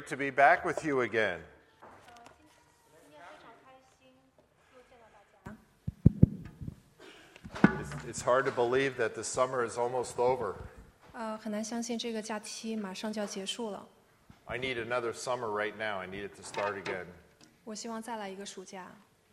to be back with you again. It's hard to believe that the summer is almost over. 很难相信这个假期马上就要结束了。 I need another summer right now. I need it to start again. 我希望再来一个暑假。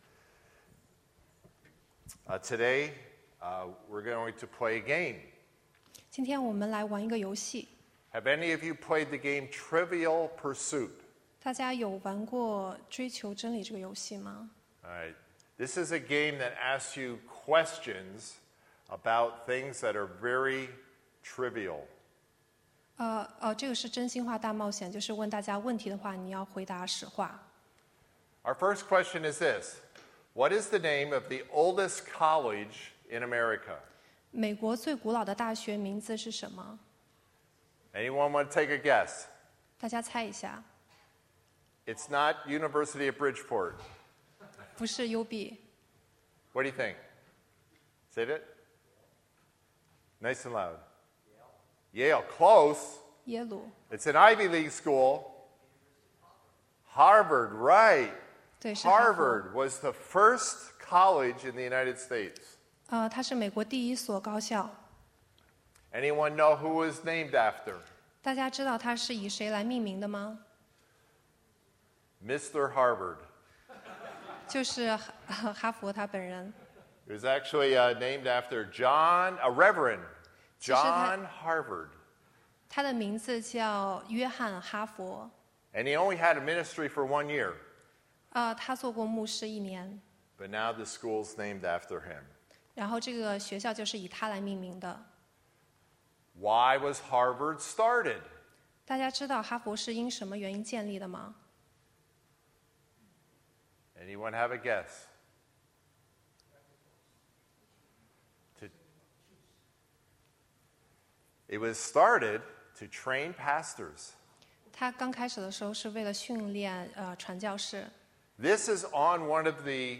Today, we're going to play a game. 今天我们来玩一个游戏。 Have any of you played the game Trivial Pursuit? 大家有玩过追求真理这个游戏吗？ All right. This is a game that asks you questions about things that are very trivial. 这个是真心话大冒险，就是问大家问题的话，你要回答实话。 Our first question is this. What is the name of the oldest college in America? 美国最古老的大学名字是什么？ Anyone want to take a guess? 大家猜一下。 It's not University of Bridgeport. 不是 UB。 What do you think? Say it. Nice and loud. Yale. Close. 耶鲁。 It's an Ivy League school. Harvard, right. 对，是哈佛。 Harvard was the first college in the United States. 它是美国第一所高校。 Anyone know who was named after? 大家知道它是以谁来命名的吗？ Mr. Harvard. 就是哈佛他本人。 It was actually named after Reverend John Harvard. 他的名字叫约翰哈佛。 And he only had a ministry for 1 year. 他做过牧师1年。 But now the school's named after him. 然后这个学校就是以他来命名的。 Why was Harvard started? 大家知道哈佛是因什么原因建立的吗？ Anyone have a guess? It was started to train pastors. 他刚开始的时候是为了训练传教士。 This is on one of the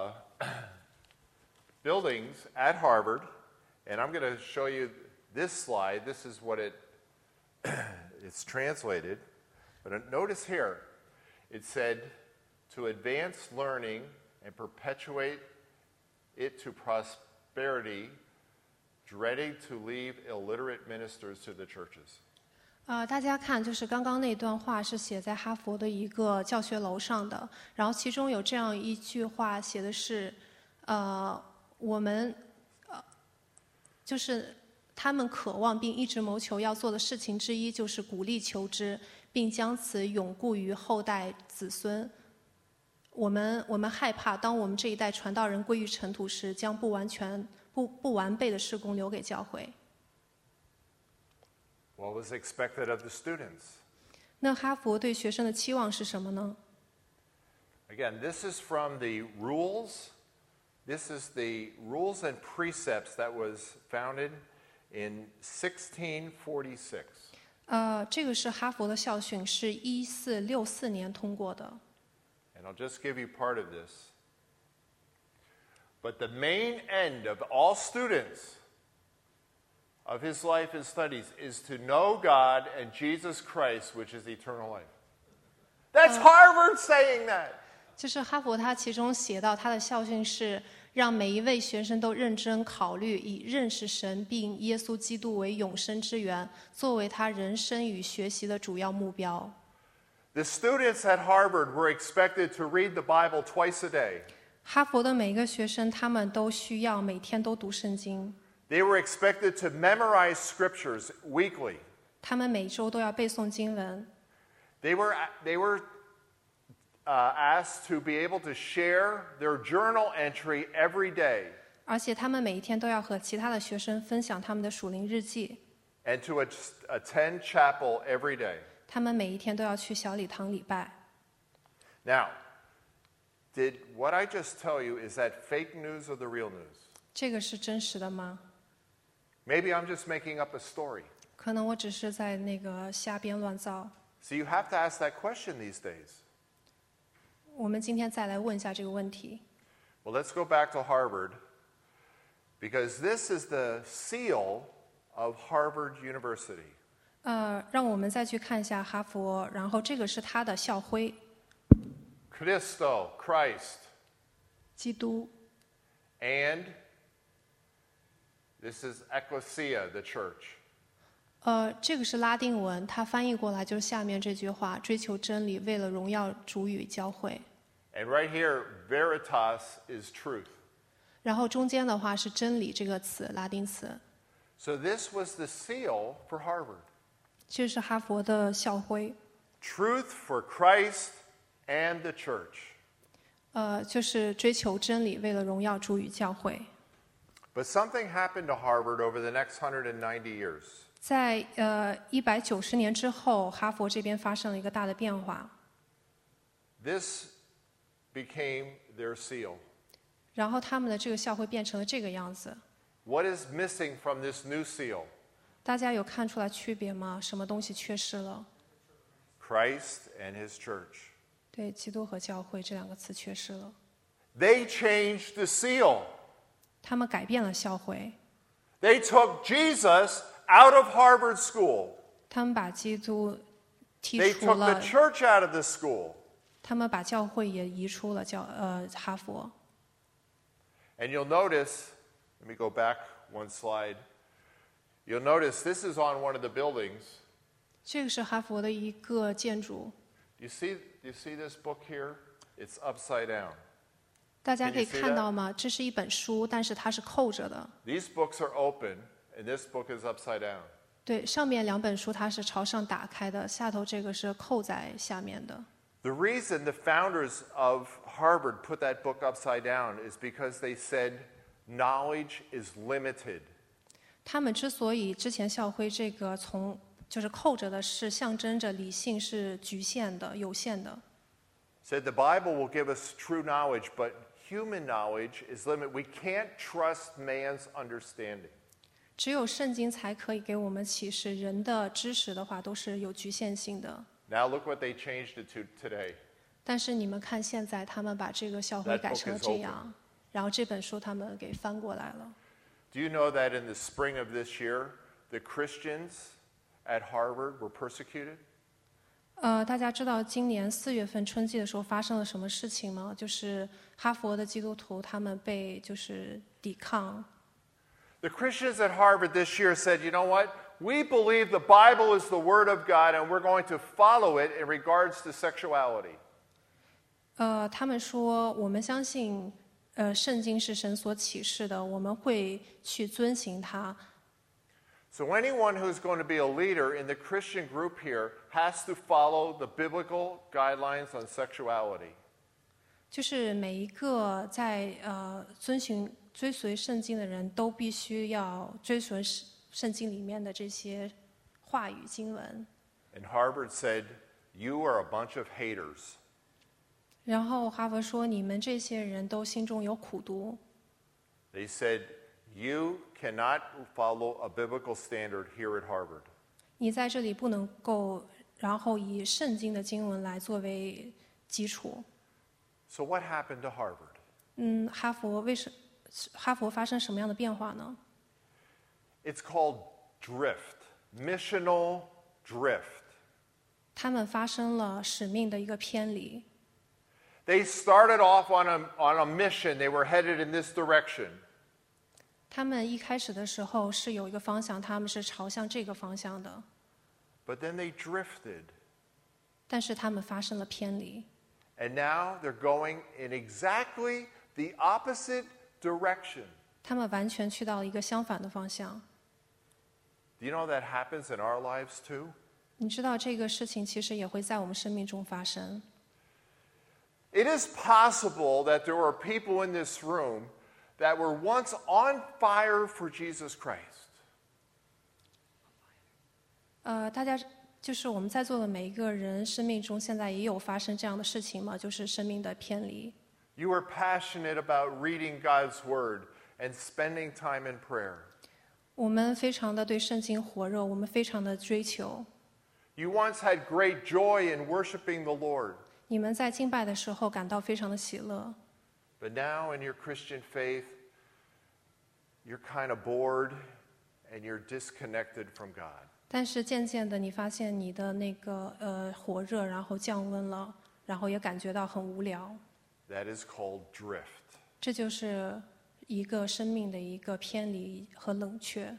buildings at Harvard, and I'm going to show you this slide. This is what it's translated. But notice here, it said, to advance learning and perpetuate it to prosperity, dreading to leave illiterate ministers to the churches. 大家看，就是刚刚那段话是写在哈佛的一个教学楼上的，然后其中有这样一句话，写的是，我们就是他们渴望并一直谋求要做的事情之一，就是鼓励求知，并将此永固于后代子孙。我们害怕，当我们这一代传道人归于尘土时，将不完备的事工留给教会。 What was expected of the students? 那哈佛对学生的期望是什么呢？ Again, this is from the rules. This is the rules and precepts that was founded in 1646. 这个是哈佛的校训，是1464年通过的。 And I'll just give you part of this. But the main end of all students of his life and studies is to know God and Jesus Christ, which is eternal life. That's Harvard saying that. 就是哈佛他其中写到他的校训是让每一位学生都认真考虑以认识神并耶稣基督为永生之源，作为他人生与学习的主要目标。 The students at Harvard were expected to read the Bible twice a day. 哈佛的每一个学生，他们都需要每天都读圣经。 They were expected to memorize scriptures weekly. 他们每周都要背诵经文。 They were asked to be able to share their journal entry every day. 而且他们每一天都要和其他的学生分享他们的属灵日记。 And to attend chapel every day. 他们每一天都要去小礼堂礼拜。 Now, did what I just tell you, is that fake news or the real news? 这个是真实的吗？ Maybe I'm just making up a story. 可能我只是在那个瞎编乱造。 So you have to ask that question these days. 我们今天再来问一下这个问题。 Well, let's go back to Harvard, because this is the seal of Harvard University. 让我们再去看一下哈佛，然后这个是他的校徽， Christo, Christ. 基督。 And this is ecclesia, the church. 这个是拉丁文，它翻译过来就是下面这句话：追求真理，为了荣耀主与教会。 And right here, veritas is truth. 然后中间的话是真理这个词，拉丁词。 So this was the seal for Harvard. 这是哈佛的校徽， Truth for Christ and the church. 就是追求真理，为了荣耀主与教会。 But something happened to Harvard over the next 190 years. 在190年之后，哈佛这边发生了一个大的变化， This became their seal. 然后他们的这个校徽变成了这个样子。 What is missing from this new seal? 大家有看出来区别吗？什么东西缺失了？ Christ and his church. 对，基督和教会这两个词缺失了。 They changed the seal. 他们改变了校徽， They took Jesus out of Harvard School. 他们把基督剔 They 除 took the 了， church out of the school. 他们把教会也移出了哈佛。 And you'll notice, let me go back one slide. You'll notice this is on one of the buildings. 这个是哈佛的一个建筑， You see this book here? It's upside down. 大家 Can 可 you 以 see 看到吗？这是一本书，但是它是扣着的。 These books are open, and this book is upside down. 对，上面两本书它是朝上打开的，下头这个是扣在下面的。 The reason the founders of Harvard put that book upside down is because they said knowledge is limited. 他们之所以之前校徽这个就是扣着的，是象征着理性是局限的、有限的。 Said the Bible will give us true knowledge, but human knowledge is limited. We can't trust man's understanding. 只有圣经才可以给我们启示，人的知识的话都是有局限性的。 Now look what they changed it to today. 但是你们看现在，他们把这个校徽 That 改成了 book is 这样，然后这本书他们给翻过来了。 Do you know that in the spring of this year, the Christians at Harvard were persecuted? 大家知道今年4月份春季的时候发生了什么事情吗？就是哈佛的基督徒他们被就是抵抗。 The Christians at Harvard this year said, you know what? We believe the Bible is the Word of God, and we're going to follow it in regards to sexuality. 他们说我们相信，圣经是神所启示的，我们会去遵行它。 So anyone who's going to be a leader in the Christian group here has to follow the biblical guidelines on sexuality. 就是每一个在追随圣经的人都必须要追随圣经里面的这些话语经文。 And Harvard said, you are a bunch of haters. 然后哈佛说，你们这些人都心中有苦毒。 They said, you cannot follow a biblical standard here at Harvard. 你在这里不能够，然后以圣经的经文来作为基础。 So what happened to Harvard? 哈佛发生什么样的变化呢？ It's called drift, missional drift. 他们发生了使命的一个偏离。 They started off on a mission. They were headed in this direction. 他们一开始的时候是有一个方向，他们是朝向这个方向的， But then they drifted. 但是他们发生了偏离。 And now they're going in exactly the opposite direction. 他们完全去到了一个相反的方向。 Do you know that happens in our lives too? 你知道这个事情其实也会在我们生命中发生。 It is possible that there were people in this room that were once on fire for Jesus Christ. 大家就是我们在座的每一个人生命中现在也有发生这样的事情吗？就是生命的偏离。 You were passionate about reading God's Word and spending time in prayer. 我们非常的对圣经火热，我们非常的追求。 You once had great joy in worshiping the Lord. 你们在敬拜的时候感到非常的喜乐， But now in your Christian faith, you're kind of bored and you're disconnected from God. 但是渐渐的，你发现你的那个火热，然后降温了，然后也感觉到很无聊。 That is called drift. 这就是一个生命的一个偏离和冷却。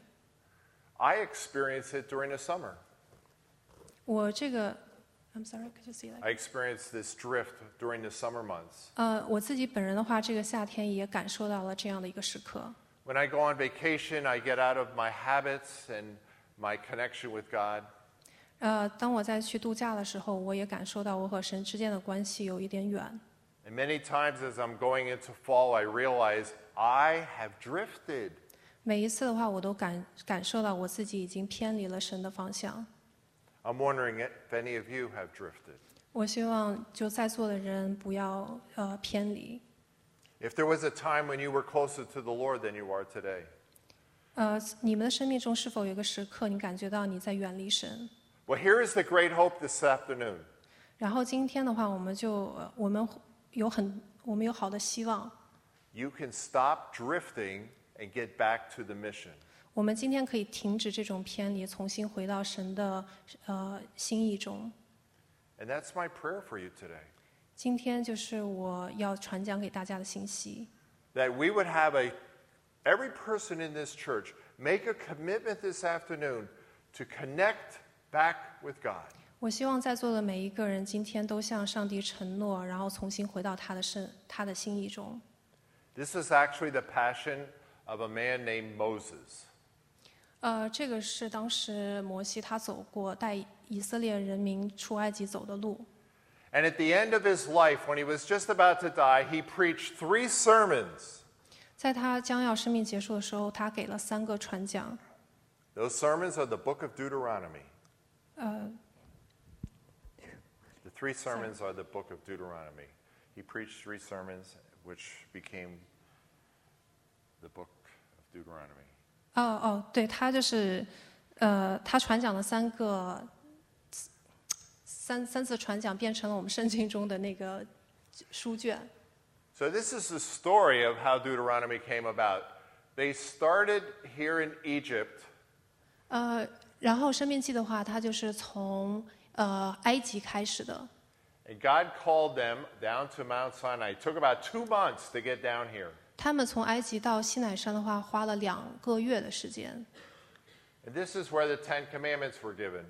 I experience it during the summer. 我这个 I'm sorry, could you see that? I experience this drift during the summer months. 我自己本人的话，这个夏天也感受到了这样的一个时刻。 When I go on vacation, I get out of my habits and my connection with God. 当我在去度假的时候，我也感受到我和神之间的关系有一点远。 And many times as I'm going into fall, I realize I have drifted. 每一次的话，我都感受到我自己已经偏离了神的方向。 I'm wondering if any of you have drifted. 我希望就在座的人不要偏离。 If there was a time when you were closer to the Lord than you are today. 你们的生命中是否有个时刻，你感觉到你在远离神？ Well, here is the great hope this afternoon. 然后今天的话，我们有好的希望。 You can stop drifting and get back to the mission. 我们今天可以停止这种偏离，重新回到神的心意中。 And that's my prayer for you today. 今天就是我要传讲给大家的信息。 That we would have every person in this church make a commitment this afternoon to connect back with God. 我希望在座的每一个人今天都向上帝承诺，然后重新回到他的心意中。 This is actually the passion of a man named Moses. 这个是当时摩西他走过带以色列人民出埃及走的路。 And at the end of his life, when he was just about to die, he preached 3 sermons. 在他将要生命结束的时候，他给了3个传讲。 Those sermons are the book of Deuteronomy. The 3 sermons are the book of Deuteronomy. He preached 3 sermons, which became the book of Deuteronomy. 对，他就是他传讲了3次传讲，变成了我们圣经中的那个书卷。 So this is the story of how Deuteronomy came about. They started here in Egypt. 然后申命记的话，它就是从埃及开始的。 And God called them down to Mount Sinai. It took about 2 months to get down here. 他们从埃及到西乃山的话，花了2个月的时间。 And this is where the 10 Commandments were given.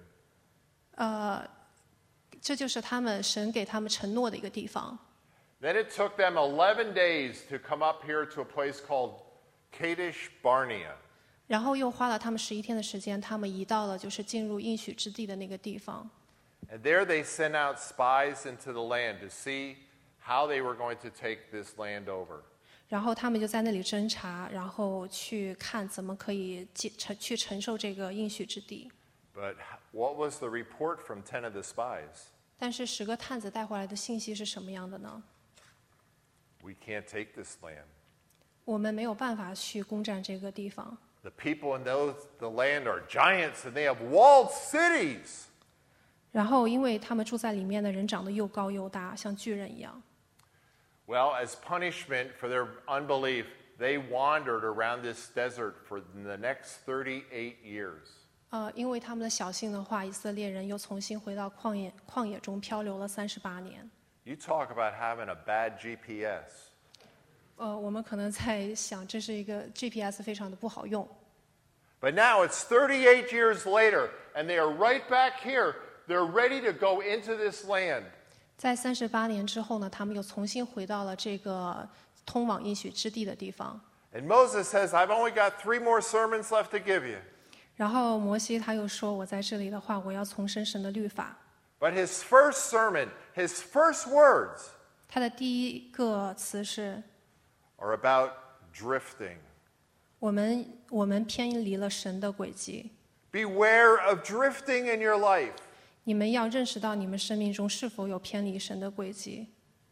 这就是神给他们承诺的一个地方。 Then it took them 11 days to come up here to a place called Kadesh Barnea. 然后又花了他们11天的时间，他们移到了就是进入应许之地的那个地方。 And there they sent out spies into the land to see how they were going to take this land over. 然后他们就在那里侦查，然后去看怎么可以去承受这个应许之地。 But what was the report from 10 of the spies? 但是10个探子带回来的信息是什么样的呢？ We can't take this land. 我们没有办法去攻占这个地方。 The people in the land are giants and they have walled cities. 然后因为他们住在里面的人长得又高又大，像巨人一样。 Well, as punishment for their unbelief, they wandered around this desert for the next 38 years. 因为他们的小信的话，以色列人又重新回到旷野中漂流了38年。 You talk about having a bad GPS. 我们可能在想，这是一个 GPS 非常的不好用。 But now it's 38 years later, and they are right back here. They're ready to go into this land. 在38年之后呢，他们又重新回到了这个通往应许之地的地方。 And Moses says, I've only got 3 more sermons left to give you. 然后摩西他又说，我在这里的话，我要重申神的律法。 But his first sermon, his first words 他的第一个词是 are about drifting. 我们偏离了神的轨迹。 Beware of drifting in your life. 你们要认识到你们生命中是否有偏离神的轨迹。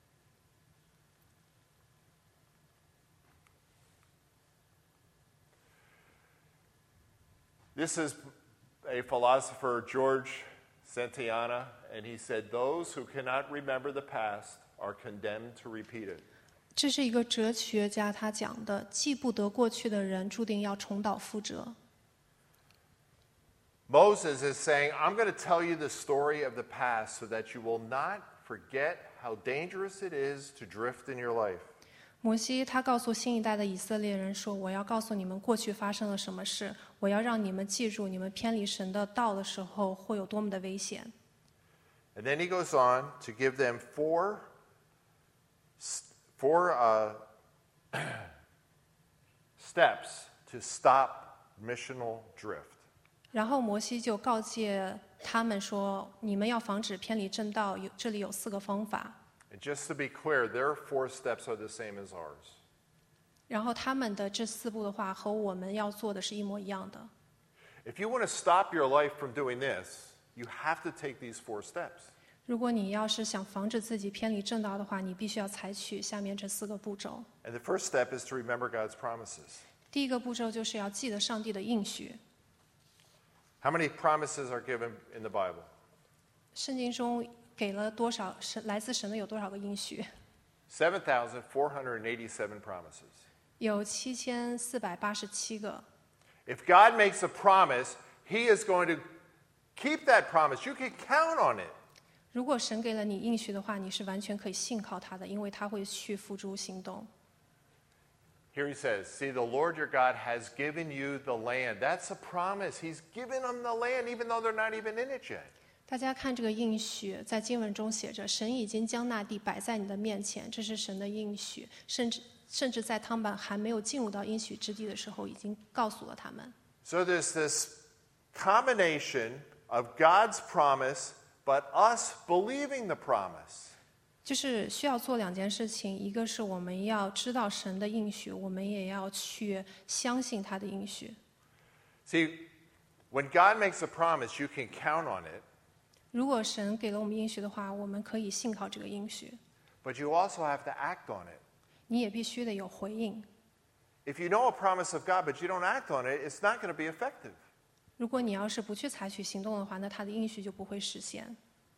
This is a philosopher, George Santayana, and he said, those who cannot remember the past are condemned to repeat it. 这是一个哲学家他讲的，记不得过去的人注定要重蹈覆辙。 Moses is saying, I'm going to tell you the story of the past so that you will not forget how dangerous it is to drift in your life. 摩西他告诉新一代的以色列人说：“我要告诉你们过去发生了什么事，我要让你们记住，你们偏离神的道的时候会有多么的危险。” And then he goes on to give them four steps to stop missional drift. 然后摩西就告诫他们说：“你们要防止偏离正道，这里有4个方法。” And just to be clear, their 4 steps are the same as ours. 然后他们的这4步的话和我们要做的是一模一样的。 If you want to stop your life from doing this, you have to take these 4 steps. 如果你要是想防止自己偏离正道的话，你必须要采取下面这4个步骤。 And the first step is to remember God's promises. 第一个步骤就是要记得上帝的应许。 How many promises are given in the Bible? 圣经中给了多少来自神的有多少个应许 7,487 promises. 有7487个。 If God makes a promise, He is going to keep that promise. You can count on it. 如果神给了你应许的话，你是完全可以信靠他的，因为他会去付诸行动。 Here he says, see, the Lord your God has given you the land. That's a promise. He's given them the land, even though they're not even in it yet. 大家看这个应许，在经文中写着：“神已经将那地摆在你的面前。”这是神的应许，甚至在他们还没有进入到应许之地的时候，已经告诉了他们。 So there's this combination of God's promise, but us believing the promise. 就是需要做2件事情，一个是我们要知道神的应许，我们也要去相信他的应许。 See, when God makes a promise, you can count on it, 如果神给了我们应许的话，我们可以信靠这个应许。 but you also have to act on it. 你也必须得有回应。 If you know a promise of God, but you don't act on it, it's not going to be effective. 如果你要是不去采取行动的话，那他的应许就不会实现。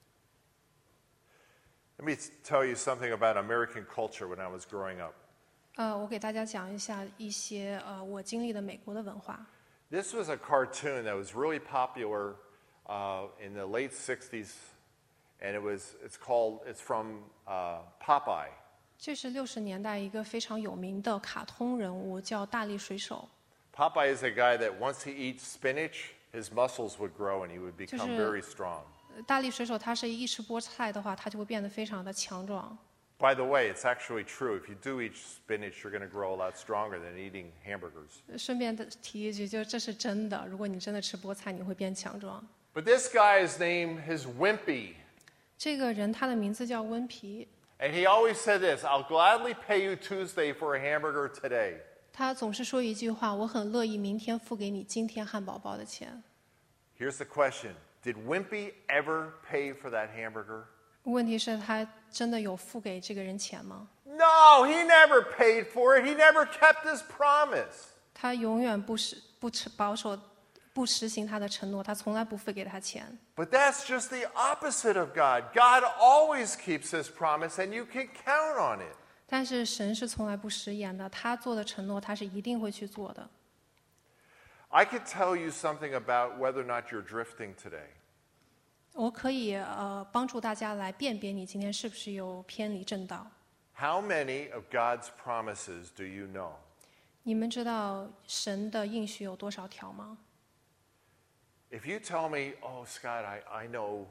Let me tell you something about American culture when I was growing up. 我给大家讲一下一些我经历的美国的文化。 This was a cartoon that was really popular in the late 60s, and it's from Popeye. 这是60年代一个非常有名的卡通人物，叫大力水手。 Popeye is a guy that once he eats spinach, his muscles would grow and he would become very strong. 大力水手他是一吃菠菜的话，他就会变得非常的强壮。 By the way, it's actually true. If you do eat spinach, you're going to grow a lot stronger than eating hamburgers. 顺便的提一句，就这是真的，如果你真的吃菠菜，你会变强壮。 But this guy's name is Wimpy. 这个人他的名字叫温皮， And he always said this, I'll gladly pay you Tuesday for a hamburger today. 他总是说一句话：“我很乐意明天付给你今天汉堡包的钱。” Here's the question. Did Wimpy ever pay for that hamburger? 问题是，他真的有付给这个人钱吗？ No, he never paid for it. He never kept his promise. 他永远不实行他的承诺，他从来不付给他钱。 But that's just the opposite of God. God always keeps his promise, and you can count on it. 但是神是从来不食言的，他做的承诺他是一定会去做的。 I could tell you something about whether or not you're drifting today. 我可以帮助大家来辨别你今天是不是有偏离正道。 How many of God's promises do you know? 你们知道神的应许有多少条吗？ If you tell me, oh, Scott, I know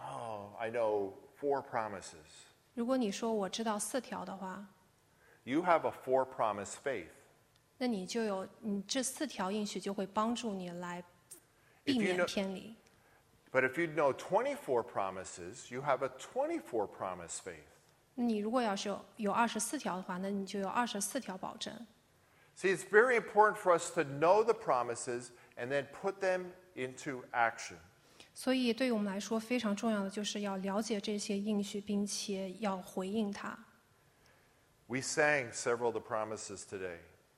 4 promises. 如果你说我知道4条的话， You have a 4-promise faith. 那你这4条应许就会帮助你来避免偏离。 But if you know 24 promises, you have a 24-promise faith. 你如果要是有24条的话，那你就有24条保证。 See, it's very important for us to know the promises and then put them into action. 所以对于我们来说非常重要的就是要了解这些应许，并且要回应它。 We sang several of the promises today.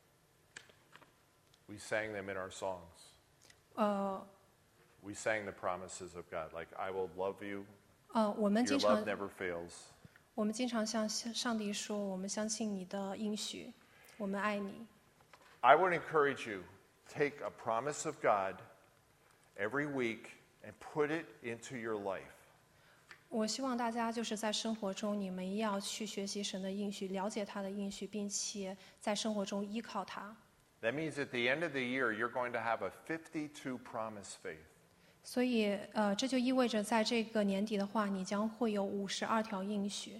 We sang them in our songs. We sang the promises of God, like I will love you. 我们 Your 经 love 常 never fails. 我们经常向上帝说，我们相信你的应许，我们爱你。 I would encourage you, take a promise of God every week and put it into your life. 我希望大家就是在生活中，你们要去学习神的应许，了解他的应许，并且在生活中依靠他。 That means at the end of the year, you're going to have a 52 promise faith. 所以，这就意味着在这个年底的话，你将会有52条应许。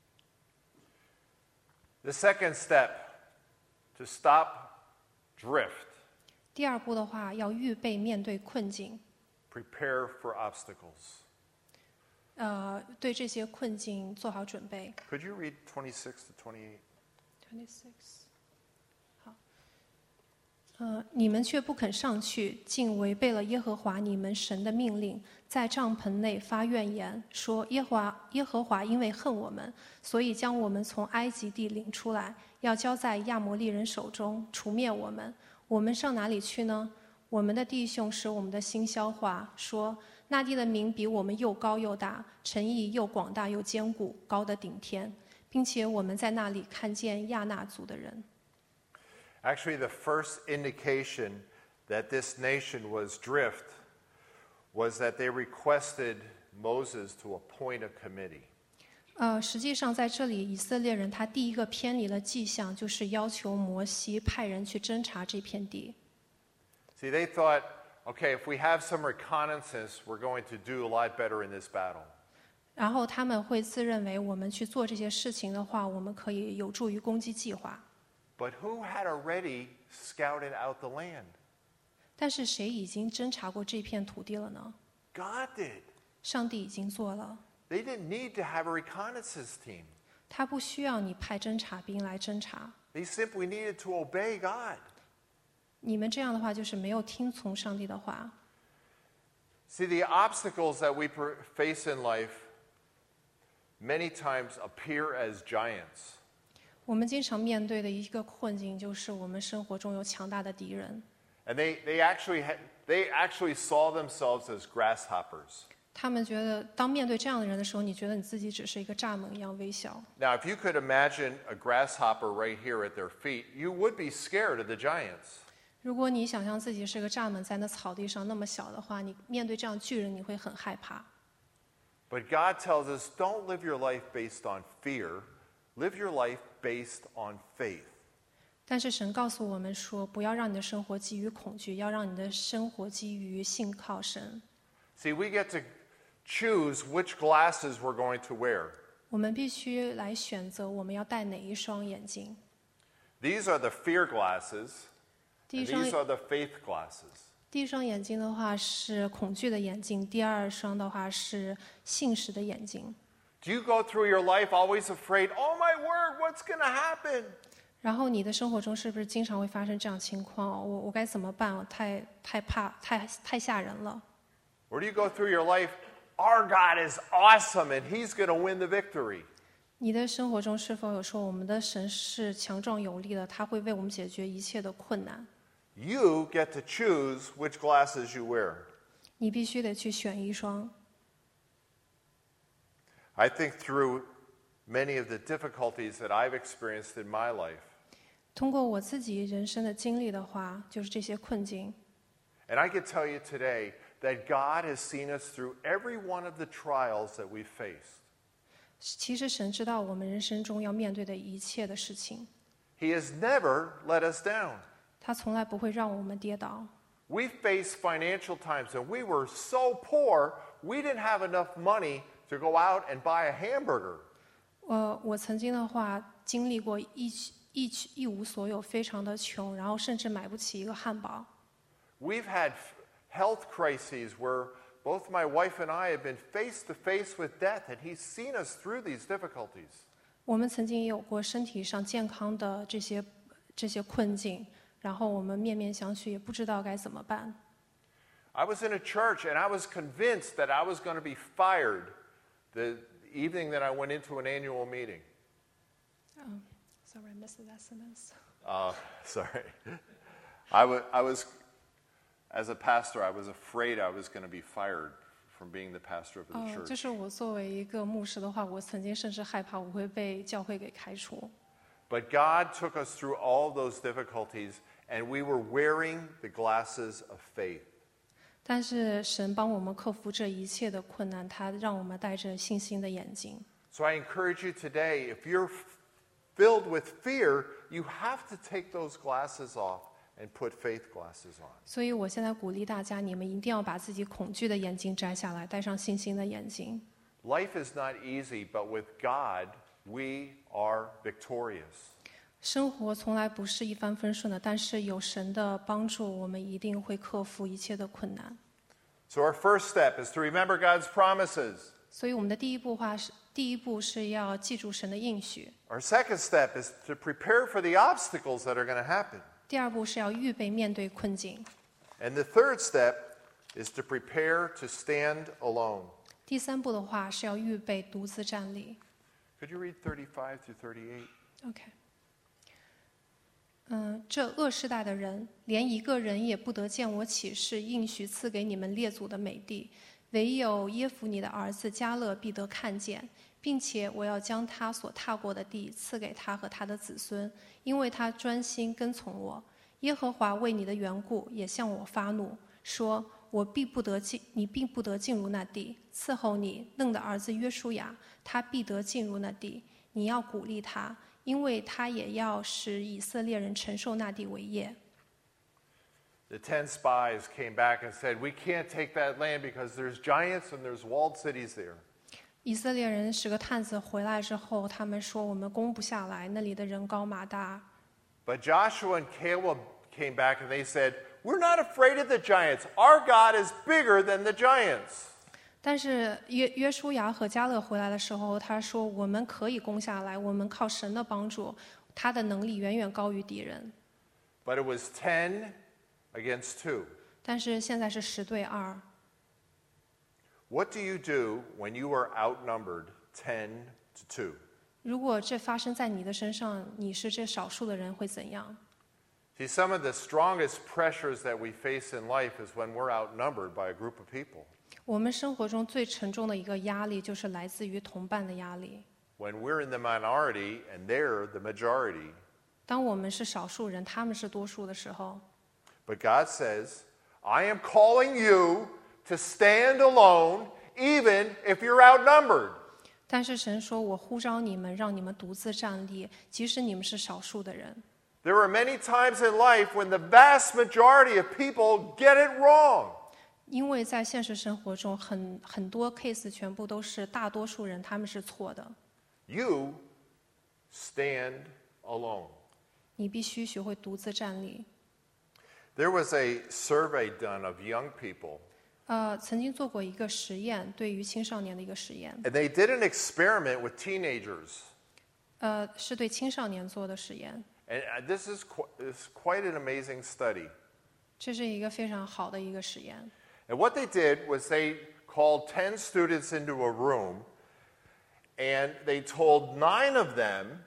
The second step, to stop drift, 第二步的话，要预备面对困境， prepare for obstacles. 对这些困境做好准备。 Could you read 26 to 28? 26好，你们却不肯上去，竟违背了耶和华你们神的命令，在帐篷内发怨言，说耶和华因为恨我们，所以将我们从埃及地领出来，要交在亚摩利人手中，除灭我们。我们上哪里去呢？我们的弟兄使我们的心消化，说那地的民比我们又高又大，城邑又广大又坚固，高得顶天，并且我们在那里看见亚衲族的人。 Actually, the first indication that this nation was drift was that they requested Moses to appoint a committee. 实际上在这里，以色列人他第一个偏离了迹象，就是要求摩西派人去侦察这片地。 See, they thought, okay, if we have some reconnaissance, we're going to do a lot better in this battle. 然后他们会自认为，我们去做这些事情的话，我们可以有助于攻击计划。 But who had already scouted out the land? 但是谁已经侦察过这片土地了呢？ God did. 上帝已经做了， They didn't need to have a reconnaissance team. 他不需要你派侦察兵来侦察。 They simply needed to obey God. 你们这样的话，就是没有听从上帝的话。 See, the obstacles that we face in life many times appear as giants. 我们经常面对的一个困境，就是我们生活中有强大的敌人。 And they actually saw themselves as grasshoppers. 他们觉得，当面对这样的人的时候，你觉得你自己只是一个蚱蜢一样微小。 Now, if you could imagine a grasshopper right here at their feet, you would be scared of the giants. 如果你想象自己是个蚱蜢在那草地上那么小的话，你面对这样巨人，你会很害怕。 But God tells us, don't live your life based on fear. Live your life based on faith. 但是神告诉我们说，不要让你的生活基于恐惧，要让你的生活基于信靠神。 See, we get to choose which glasses we're going to wear. 我们必须来选择我们要戴哪一双眼镜。 These are the fear glasses, 第一 and 双 these are the faith glasses. 第一双眼镜的话是恐惧的眼镜，第二双的话是信实的眼镜。 Do you go through your life always afraid, oh my word, what's going to happen? 然后你的生活中是不是经常会发生这样情况？我该怎么办？我太怕，太吓人了。 Or do you go through your life, our God is awesome and he's going to win the victory? 你的生活中是否有说，我们的神是强壮有力的，他会为我们解决一切的困难？ You get to choose which glasses you wear. 你必须得去选一双。 I think through many of the difficulties that I've experienced in my life, 通过我自己人生的经历的话，就是这些困境。 and I can tell you today that God has seen us through every one of the trials that we've faced. 其实神知道我们人生中要面对的一切的事情， He has never let us down. 他从来不会让我们跌倒。 We faced financial times and we were so poor, we didn't have enough money to go out and buy a hamburger. 我曾经的话经历过一无所有，非常的穷，然后甚至买不起一个汉堡。 We've had health crises where both my wife and I have been face to face with death, and He's seen us through these difficulties. 我们曾经也有过身体上健康的这些困境，然后我们面面相觑，也不知道该怎么办。 I was in a church, and I was convinced that I was going to be fired the evening that I went into an annual meeting. Sorry, I missed that sentence. Sorry. I was, as a pastor, I was afraid I was going to be fired from being the pastor of the church. 就是我作为一个牧师的话，我曾经甚至害怕我会被教会给开除。 But God took us through all those difficulties, and we were wearing the glasses of faith. 但是神帮我们克服这一切的困难，他让我们带着信心的眼睛。 So I encourage you today, if you're filled with fear, you have to take those glasses off and put faith glasses on. 所以我现在鼓励大家，你们一定要把自己恐惧的眼睛摘下来，戴上信心的眼睛。 Life is not easy, but with God, we are victorious. 生活从来不是一帆风顺的，但是有神的帮助，我们一定会克服一切的困难。 So our first step is to remember God's promises. 所以我们的第一步是要记住神的应许。 Our second step is to prepare for the obstacles that are going to happen. 第二步是要预备面对困境。 And the third step is to prepare to stand alone. 第三步的话是要预备独自站立。 Could you read 35 through 38? OK。这恶世代的人，连一个人也不得见我起誓应许赐给你们列祖的美地，唯有耶孚尼的儿子迦勒必得看见，并且我要将他所踏过的地赐给他和他的子孙，因为他专心跟从我。耶和华为你的缘故也向我发怒，说你必不得进入那地。伺候你嫩的儿子约书亚，他必得进入那地。你要鼓励他，因为他也要使以色列人承受那地为业。 The 10 spies came back and said, we can't take that land because there's giants and there's walled cities there. 以色列人10个探子回来之后，他们说我们攻不下来，那里的人高马大。 But Joshua and Caleb came back and they said, we're not afraid of the giants. Our God is bigger than the giants. 但是约书亚和迦勒回来的时候，他说我们可以攻下来，我们靠神的帮助，他的能力远远高于敌人。 But it was 10 against 2. 但是现在是10对2。 What do you do when you are outnumbered 10 to 2? 如果这发生在你的身上，你是这少数的人会怎样？ See, some of the strongest pressures that we face in life is when we're outnumbered by a group of people. 我们生活中最沉重的一个压力，就是来自于同伴的压力。 When we're in the minority and they're the majority. 当我们是少数人，他们是多数的时候。 But God says, I am calling you to stand alone, even if you're outnumbered. 但是神说，我呼召你们，让你们独自站立，即使你们是少数的人。 There are many times in life when the vast majority of people get it wrong. 因为在现实生活中，很多 case 全部都是大多数人他们是错的。 You stand alone. 你必须学会独自站立。 There was a survey done of young people. 曾经做过一个实验，对于青少年的一个实验。 And they did an experiment with teenagers. 是对青少年做的实验。 And this is quite an amazing study. 这是一个非常好的一个实验。 And what they did was they called 10 students into a room, and they told 9 of them,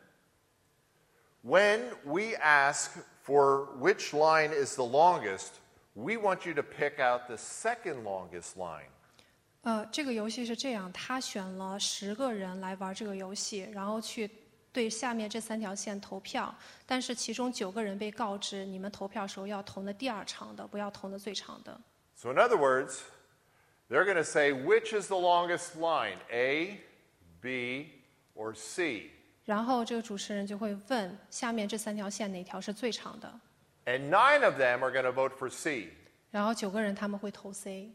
when we ask for which line is the longest, we want you to pick out the second longest line. 这个游戏是这样，他选了10个人来玩这个游戏，然后去对下面这3条线投票，但是其中9个人被告知，你们投票的时候要投那第2长的，不要投那最长的。 So in other words, they're going to say, which is the longest line, A, B, or C? 然后这个主持人就会问，下面这3条线哪条是最长的？ And 9 of them are going to vote for C. 然后9个人他们会投 C，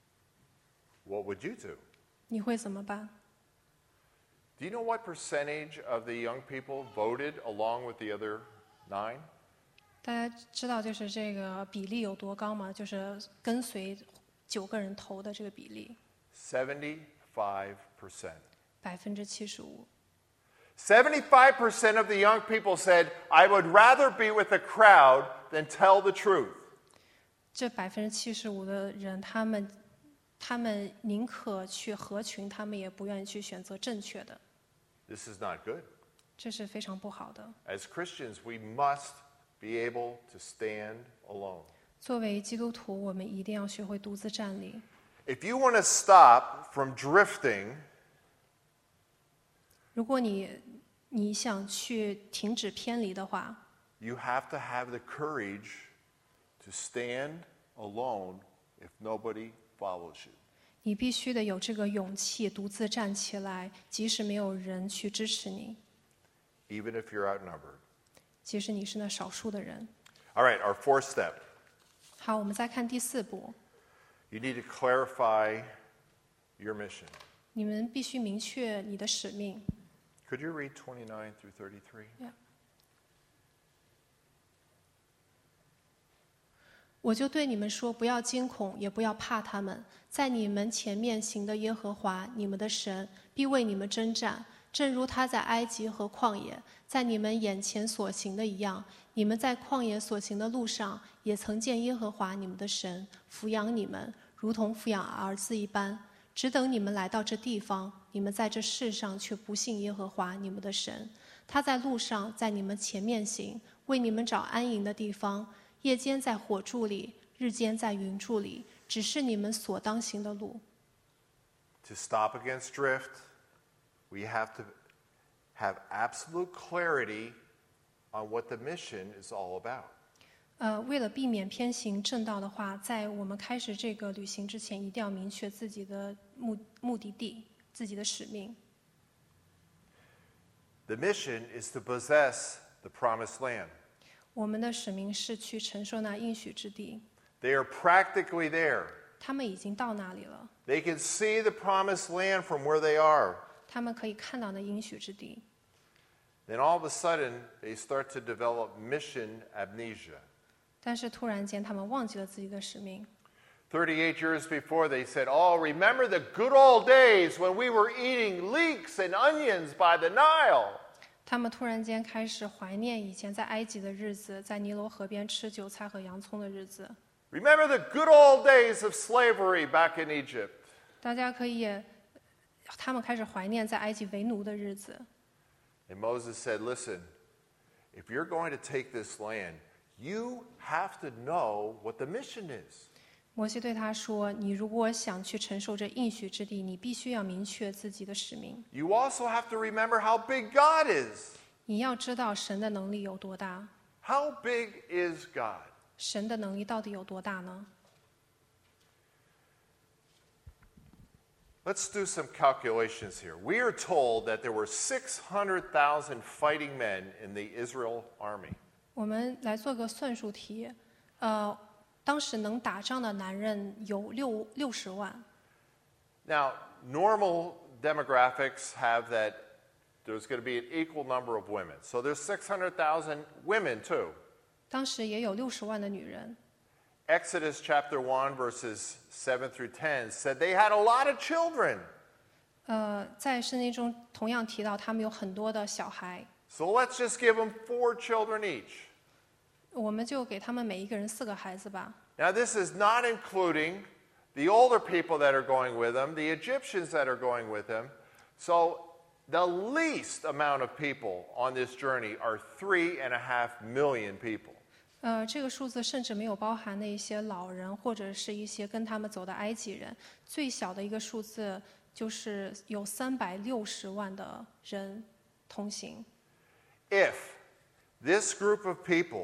What would you do? 你会怎么办？ Do you know what percentage of the young people voted along with the other 9? 大家知道就是这个比例有多高吗？就是跟随9个人投的这个比例。 75%. 75%。 75% of the young people said, I would rather be with a crowd than tell the truth. 这75%的人，他们宁可去合群，他们也不愿意去选择正确的。 This is not good. 这是非常不好的。 As Christians, we must be able to stand alone. 作为基督徒，我们一定要学会独自站立。 If you want to stop from drifting, 如果你想去停止偏离的话， you have to have the courage to stand alone if nobody follows you. 你必须得有这个勇气，独自站起来，即使没有人去支持你， Even if you're outnumbered. 即使你是那少数的人。 All right, our fourth step. 好，我们再看第4步， You need to clarify your mission. 你们必须明确你的使命。 Could you read 29 through 33? Yeah. 我就对你们说，不要惊恐，也不要怕他们。在你们前面行的耶和华，你们的神，必为你们征战，正如他在埃及和旷野，在你们眼前所行的一样。你们在旷野所行的路上，也曾见耶和华你们的神抚养你们，如同抚养儿子一般。只等你们来到这地方，你们在这世上却不信耶和华你们的神。他在路上在你们前面行，为你们找安营的地方。夜间在火柱里，日间在云柱里，只是你们所当行的路。 To stop against drift, we have to have absolute clarity on what the mission is all about. 为了避免偏行正道的话，在我们开始这个旅行之前，一定要明确自己的目的地、自己的使命。 The mission is to possess the promised land. 我们的使命是去承受那应许之地。 They are practically there. 他们已经到那里了， They can see the promised land from where they are. 他们可以看到那应许之地。 Then all of a sudden, they start to develop mission amnesia. 但是突然间，他们忘记了自己的使命。 38 years before, they said, "Oh, remember the good old days when we were eating leeks and onions by the Nile." 他们突然间开始怀念以前在埃及的日子，在尼罗河边吃韭菜和洋葱的日子。 Remember the good old days of slavery back in Egypt. 大家可以，他们开始怀念在埃及为奴的日子。 And Moses said, "Listen, if you're going to take this land, you have to know what the mission is." 摩西对他说：“你如果想去承受这应许之地，你必须要明确自己的使命。 You also have to remember how big God is. 你要知道神的能力有多大， How big is God? 神的能力到底有多大呢？ Let's do some calculations here. We are told that there were 600,000 fighting men in the Israel army. 我们来做个算术题，当时能打仗的男人有60万。 Now, normal demographics have that there's going to be an equal number of women. So there's 600,000 women too. 当时也有60万的女人。 Exodus chapter 1 verses 7 through 10 said they had a lot of children. 在圣经中同样提到他们有很多的小孩， So let's just give them 4 children each. 我们就给他们每一个人4个孩子吧。 Now, this is not including the older people that are going with them, the Egyptians that are going with them. So the least amount of people on this journey are 3.5 million people. 这个数字甚至没有包含那些老人或者是一些跟他们走的埃及人。最小的一个数字就是有360万的人同行。 If this group of people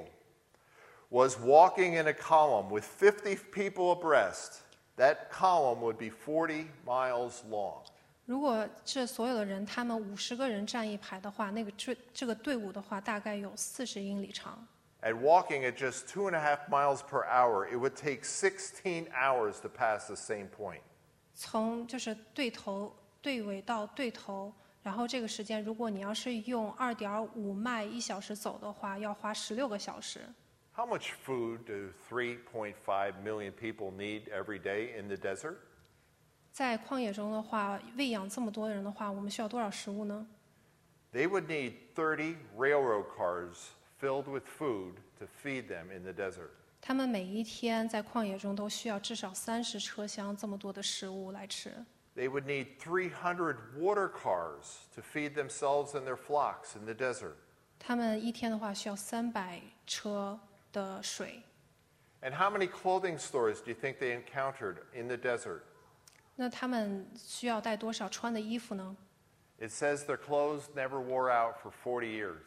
was walking in a column with 50 people abreast, that column would be 40 miles long. 如果这所有的人他们50个人站一排的话，这个队伍的话大概有40英里长。 And walking at just 2.5 miles per hour, it would take 16 hours to pass the same point. 从就是队尾到队头，然后这个时间，如果你要是用2.5迈1小时走的话，要花16个小时。 How much food do 3.5 million people need every day in the desert? 在旷野中的话，喂养这么多人的话，我们需要多少食物呢？ They would need 30 railroad cars filled with food to feed them in the desert. 他们每一天在旷野中都需要至少30车厢这么多的食物来吃。 They would need 300 water cars to feed themselves and their flocks in the desert. 他们一天的话需要300车的水。 And how many clothing stores do you think they encountered in the desert? 那他们需要带多少穿的衣服呢？ It says their clothes never wore out for 40 years.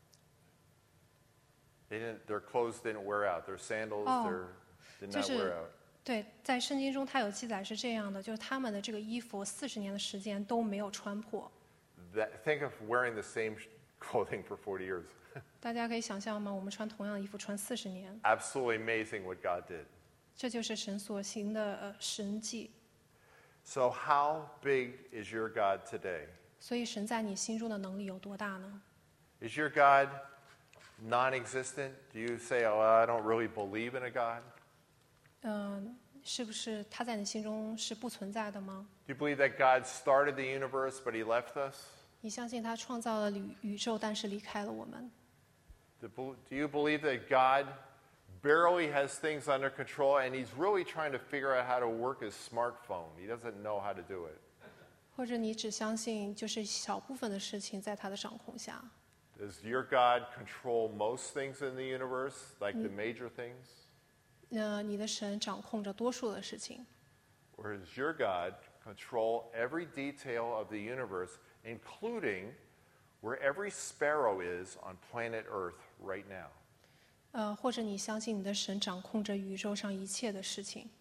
Their clothes didn't wear out. Their sandals did not wear out. 对，在圣经中它有记载是这样的，就是他们的这个衣服40年的时间都没有穿破。 Think of wearing the same clothing for 40 years. 大家可以想象吗？我们穿同样的衣服穿40年， Absolutely amazing what God did. 这就是神所行的神迹。 So how big is your God today? 所以神在你心中的能力有多大呢？ Is your God non-existent? Do you say, oh, I don't really believe in a God? 是不是他在你心中是不存在的吗？ Do you believe that God started the universe but he left us? 你相信他创造了宇宙，但是离开了我们？ Do you believe that God barely has things under control and he's really trying to figure out how to work his smartphone? He doesn't know how to do it. 或者你只相信就是小部分的事情在他的掌控下？ Does your God control most things in the universe, like the major things? 你的神掌控着多数的事情， Or does your God control every detail of the universe, including where every sparrow is on planet Earth right now? 或者你相信你的神掌控着宇宙上一切的事情？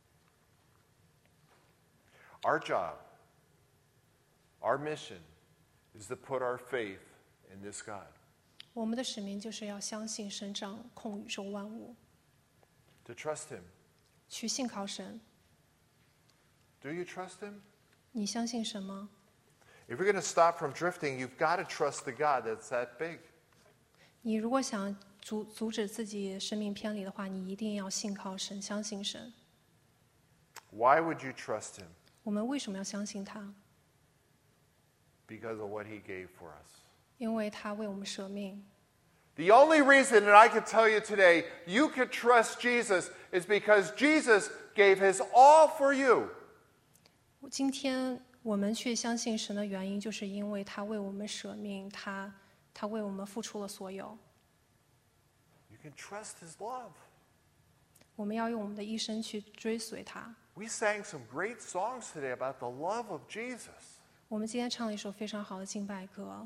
Our job, our mission, is to put our faith in this God, 我们的使命就是要相信神掌控宇宙万物， to trust him. 去信靠神。 Do you trust him? 你相信神吗？ If you're going to stop from drifting, you've got to trust the God that's that big. 你如果想阻止自己生命偏离的话，你一定要信靠神，相信神。 Why would you trust him? 我们为什么要相信他？ Because of what he gave for us. 因为他为我们舍命。 The only reason that I can tell you today you can trust Jesus is because Jesus gave his all for you. 今天我们去相信神的原因，就是因为他为我们舍命，他为我们付出了所有。 You can trust his love. 我们要用我们的一生去追随他。 We sang some great songs today about the love of Jesus. 我们今天唱了一首非常好的敬拜歌，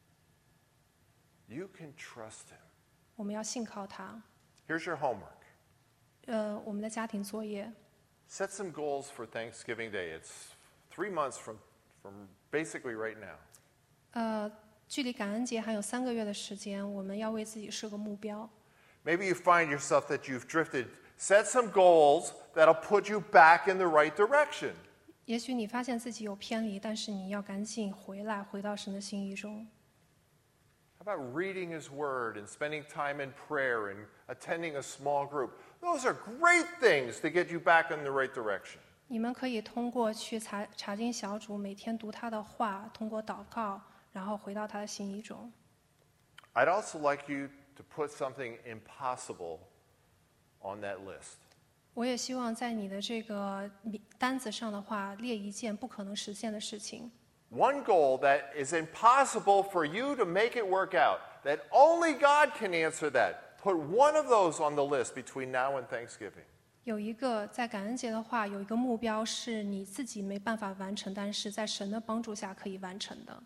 You can trust him. 我们要信靠他。 Here's your homework. 我们的家庭作业， Set some goals for Thanksgiving Day. It's 3 months from basically right now. 距离感恩节还有3个月的时间，我们要为自己设个目标。 Maybe you find yourself that you've drifted. Set some goals that'll put you back in the right direction. 也许你发现自己有偏离，但是你要赶紧回来，回到神的心意中。 How about reading his word and spending time in prayer and attending a small group? Those are great things to get you back in the right direction. 你们可以通过去查经小组，每天读他的话，通过祷告，然后回到他的心意中。 I'd also like you to put something impossible on that list. 我也希望在你的这个单子上的话，列一件不可能实现的事情。 One goal that is impossible for you to make it work out, that only God can answer that. Put one of those on the list between now and Thanksgiving. 有一个在感恩节的话，有一个目标是你自己没办法完成，但是在神的帮助下可以完成的。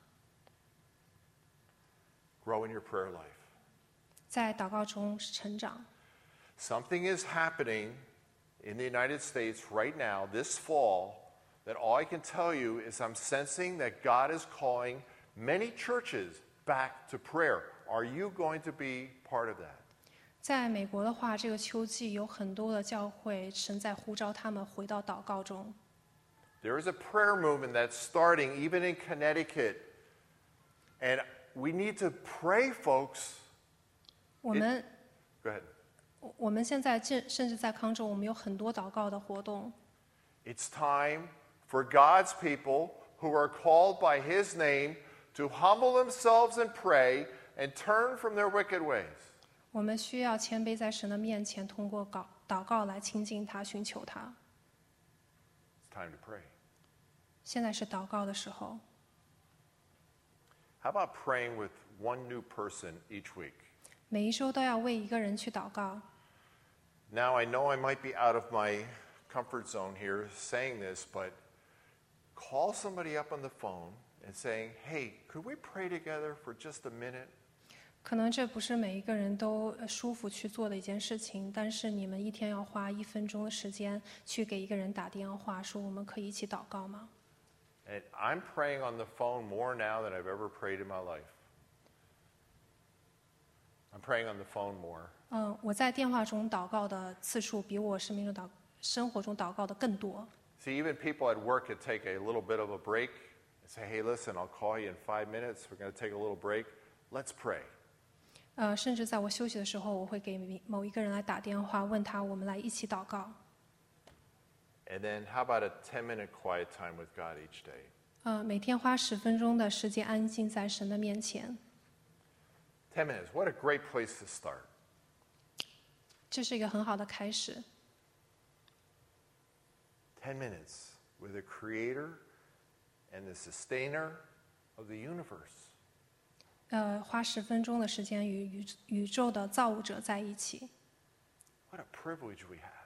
Grow in your prayer life. 在祷告中成长。 Something is happening in the United States right now, this fall, that all I can tell you is I'm sensing that God is calling many churches back to prayer. Are you going to be part of that? 在美国的话，这个秋季有很多的教会，神在呼召他们回到祷告中。 There is a prayer movement that's starting even in Connecticut. And we need to pray, folks. 我们 Go ahead. 我们现在甚至在康州，我们有很多祷告的活动。 It's time for God's people who are called by his name to humble themselves and pray and turn from their wicked ways. 我们需要谦卑在神的面前，通过祷告来亲近他，寻求他。 It's time to pray. 现在是祷告的时候。 How about praying with one new person each week? 每一周都要为一个人去祷告。 Now, I know I might be out of my comfort zone here saying this, but call somebody up on the phone and saying, hey, could we pray together for just a minute? 可能这不是每一个人都舒服去做的一件事情，但是你们一天要花1分钟的时间去给一个人打电话，说我们可以一起祷告吗？ And I'm praying on the phone more now than I've ever prayed in my life. I'm praying on the phone more. 我在电话中祷告的次数比我生活中祷告的更多。 See, even people at work could take a little bit of a break and say, hey, listen, I'll call you in 5 minutes. We're going to take a little break. Let's pray. 甚至在我休息的时候，我会给某一个人来打电话，问他我们来一起祷告。 And then how about a 10-minute quiet time with God each day? 每天花10分钟的时间安静在神的面前， 10 minutes. What a great place to start. 这是一个很好的开始。 10 minutes with the creator and the sustainer of the universe. 花10分钟的时间与宇宙的造物者在一起。 What a privilege we have.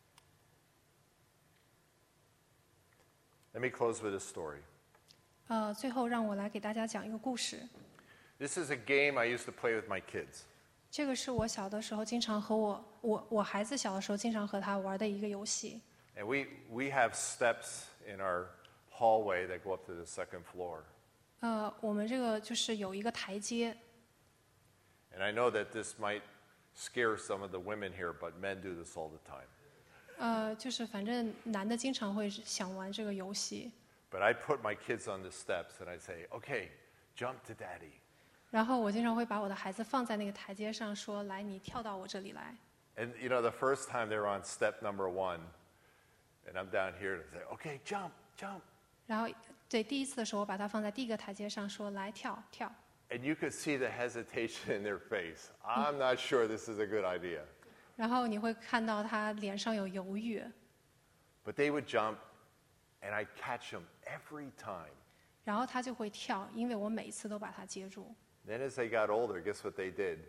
Let me close with a story. 最后让我来给大家讲一个故事。 This is a game I used to play with my kids. 这个是我小的时候经常和我孩子小的时候经常和他玩的一个游戏。 And we have steps in our hallway that go up to the second floor. 我们这个就是有一个台阶。 And I know that this might scare some of the women here, but men do this all the time. 就是反正男的经常会想玩这个游戏。 But I put my kids on the steps and I say, okay, jump to daddy. 然后我经常会把我的孩子放在那个台阶上，说：“来，你跳到我这里来。” And you know, the first time they were on step number 1, and I'm down here to say, okay, jump, jump. 然后对第一次的时候，我把他放在第一个台阶上，说：“来跳跳。” And you could see the hesitation in their face. I'm not sure this is a good idea. 然后你会看到他脸上有犹豫， But they would jump, and I'd catch them every time. 然后他就会跳，因为我每一次都把他接住。 Then as they got older, guess what they did?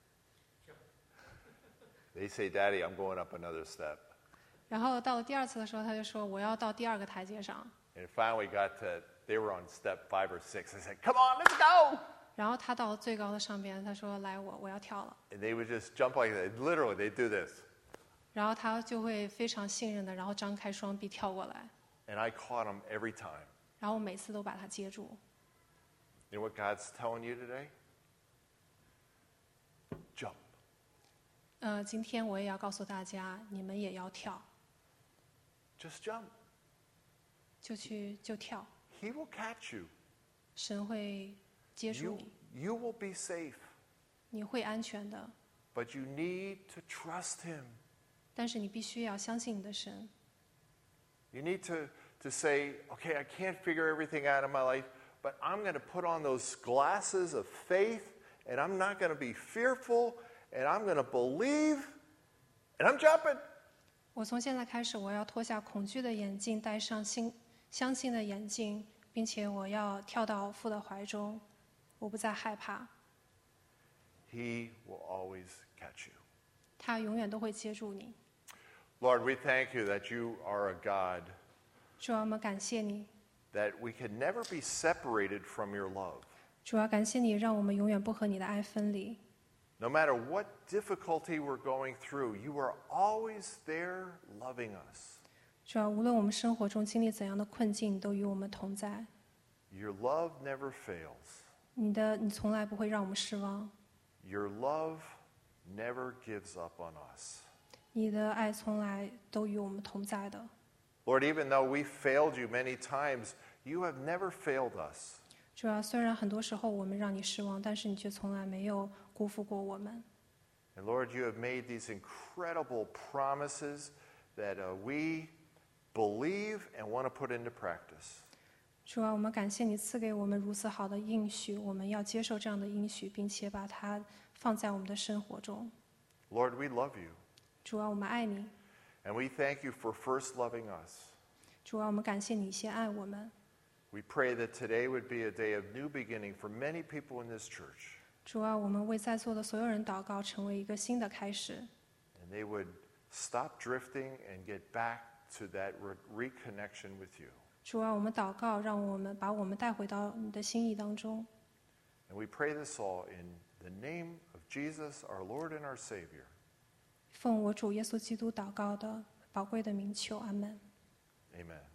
They say, Daddy, I'm going up another step. 然后到了第二次的时候，他就说：“我要到第二个台阶上。” And finally got to, they were on step 5 or 6. I said, come on, let's go! 然后他到了最高的上边，他说：“来，我要跳了。” And they would just jump like that. Literally, they'd do this. 然后他就会非常信任的，然后张开双臂跳过来， And I caught them every time. 然后我每次都把他接住。 You know what God's telling you today? Jump. 今天我也要告诉大家，你们也要跳， Just jump. 就跳， He will catch you. 神会接住你， You will be safe. 你会安全的。 But you need to trust Him. 但是你必须要相信你的神， You need to say, okay, I can't figure everything out in my life, but I'm going to put on those glasses of faith, and I'm not going to be fearful, and I'm going to believe, and I'm jumping. 我从现在开始，我要脱下恐惧的眼镜，戴上相信的眼镜，并且我要跳到父的怀中，我不再害怕， He will always catch you. 他永远都会接住你。 Lord, we thank you that you are a God 主啊，我们感谢你， that we can never be separated from your love. 主啊，感谢你，让我们永远不和你的爱分离。 No matter what difficulty we're going through, you are always there loving us. 主啊，无论我们生活中经历怎样的困境，你都与我们同在。 Your love never fails. 你从来不会让我们失望， Your love never gives up on us. 你的爱从来都与我们同在的。 Lord, even though we failed you many times, you have never failed us. 主啊，虽然很多时候我们让你失望，但是你却从来没有辜负过我们。 And Lord, you have made these incredible promises that we believe and want to put into practice. 主啊，我们感谢你赐给我们如此好的应许，我们要接受这样的应许，并且把它放在我们的生活中。 Lord, we love you. 主啊，我们爱你。 And we thank you for first loving us. 主啊，我们感谢你先爱我们。 We pray that today would be a day of new beginning for many people in this church. 主啊，我们为在座的所有人祷告，成为一个新的开始。 And they would stop drifting and get back to that reconnection with you. 主啊，我们祷告，让我们把我们带回到你的心意当中。 And we pray this all in the name of Jesus, our Lord and our Savior. 奉我主耶稣基督祷告的宝贵的名求，阿门。 Amen.